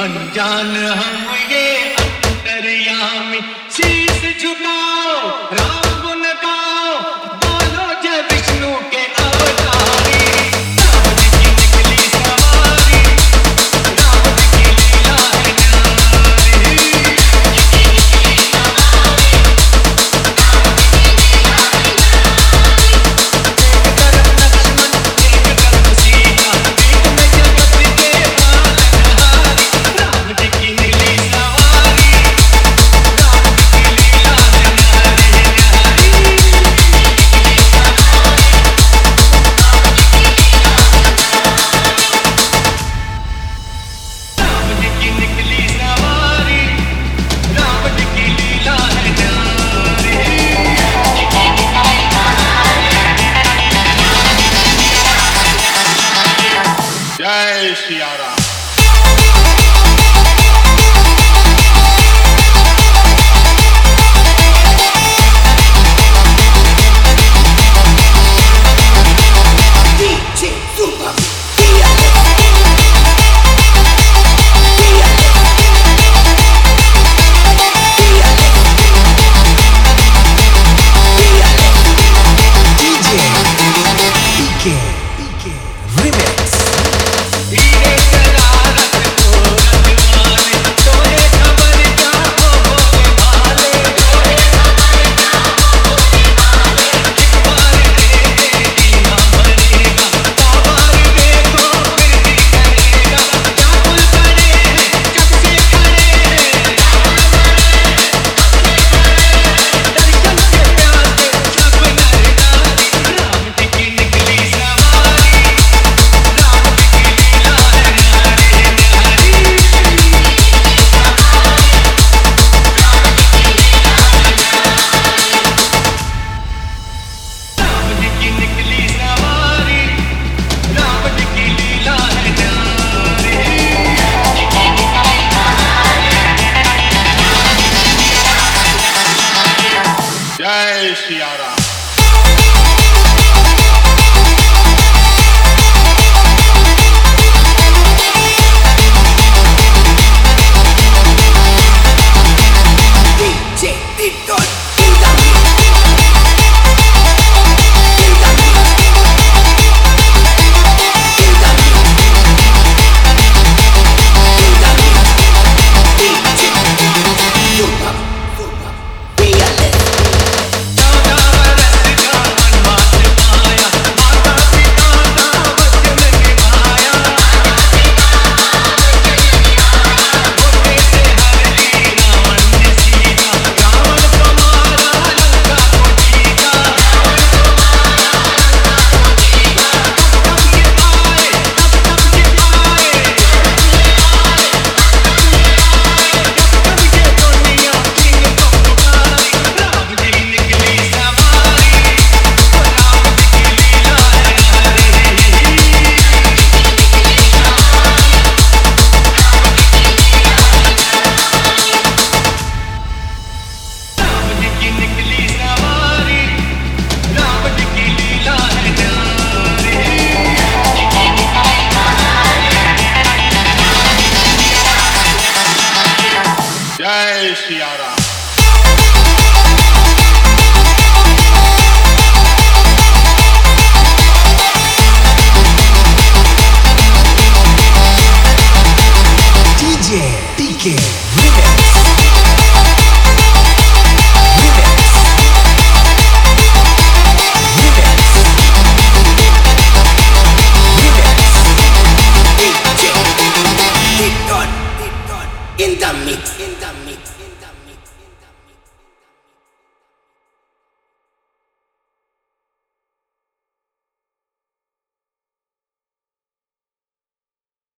अनजान हम ये अंतर्यामी, शीश झुकाओ राम गुण गाओ, बोलो जय विष्णु के अवतारी। राम जी की निकली सवारी, राम जी की लीला है न्यारी। एक तरफ लक्ष्मण एक तरफ सीता, बीच में जगत के पालनहारी। राम जी की निकली सवारी, राम जी की लीला है न्यारी न्यारी। राम जी की निकली सवारी, राम जी की लीला है न्यारी। जय सिया राम। DJ Zumba. धीरे शरारत को रखवाले, तोहे खबर क्या हो भोले भाले। तोहे खबर क्या हो भोले भाले। एक बार देखेगी ना मरेगा, सौ बार देखो फिर भी करेगा। क्या कुल खड़े हैं जब से खड़े हैं, दर्शन के प्यासे सब नर नारी। राम जी की निकली सवारी, राम जी की लीला है न्यारी न्यारी। राम जी की निकली सवारी, राम जी की लीला है न्यारी। जय Siya Ram. DJ Tito in the mix. In the mix. In the mix. In the mix. DJ Zumba. Zumba. Fearless. 14 बरस का वनवास पाया, माता पिता का वचन निभाया। धोखे से हर ली रावण ने सीता, रावण को मारा लंका को जीता। तब ये आए, तब ये आए, तब ये दुनिया किंग को पुकारी। राम जी निकली सवारी, राम जी की लीला है न्यारी। राम जी की निकली सवारी, राम जी की लीला है न्यारी। जय Siya Ram. DJ PK Remix. Remix. Remix. Remix. DJ Tito in the mix. In the mix.